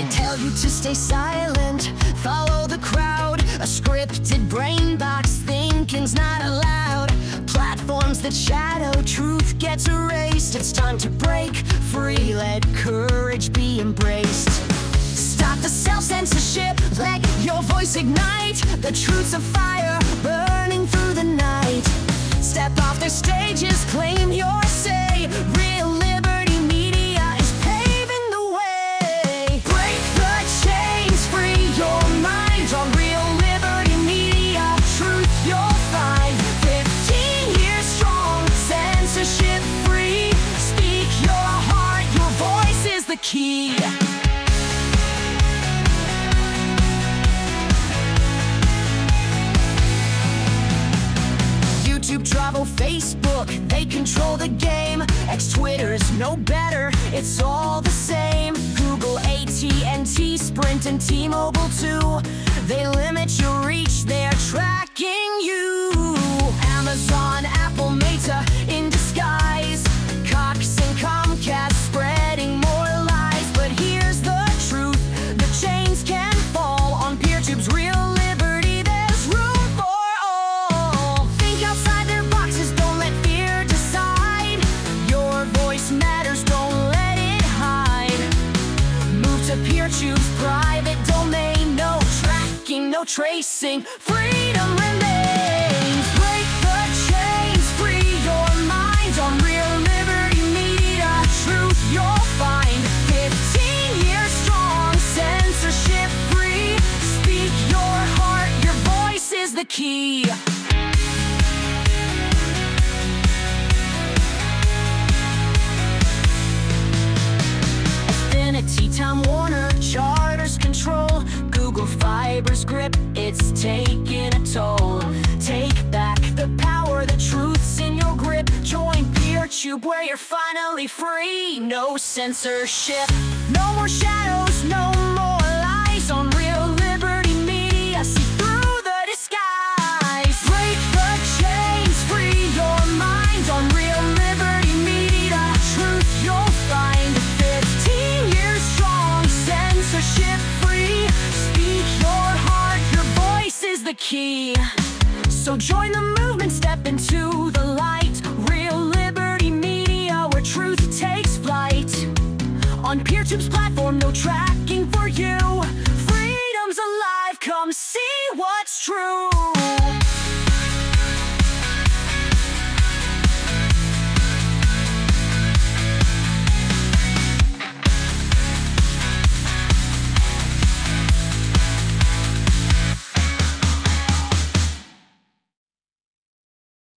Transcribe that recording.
tell you to stay silent, follow the crowd. A scripted brain box thinking's not allowed. Platforms that shadow truth gets erased. It's time to break free, let courage be embraced. Stop the self-censorship, let your voice ignite. The truth's a fire burning through the night. Step off the stages, claim your say. Real liberty media is paving the way. Break the chains, free your mind. On Real Liberty Media, truth you'll find. 15 years strong, censorship free. Speak your heart, your voice is the key. YouTube, Travel, Facebook, they control the game. X, Twitter's no better, it's all the same. Google, AT&T, Sprint, and T-Mobile too. They limit your reach, they're tracking you. Amazon, Apple, Meta in disguise. Cox and Comcast spreading more lies. But here's the truth, the chains can fall. On PeerTube's Real Liberty, there's room for all. Think outside their boxes, don't let fear decide. Your voice matters, don't let it hide. Move to PeerTube's private domain. No tracking, no tracing, freedom remains. Break the chains, free your mind. On Real Liberty Media, truth you'll find. 15 years strong, censorship free. Speak your heart, your voice is the key. Affinity, Time Warner, Charter's control. Google Fiber's grip, it's taking a toll. Take back the power, the truth's in your grip. Join PeerTube where you're finally free. No censorship, no more shadows, no more lies. On Real Liberty Media, see through the disguise. Break the chains, free your mind. On Real Liberty Media, truth you'll find. 15 years strong, censorship free. Speak your heart, your voice is the key. So join the movement, step into the light. Real Liberty Media, where truth takes flight. On PeerTube's platform, no tracking for you. Freedom's alive, come see what's true.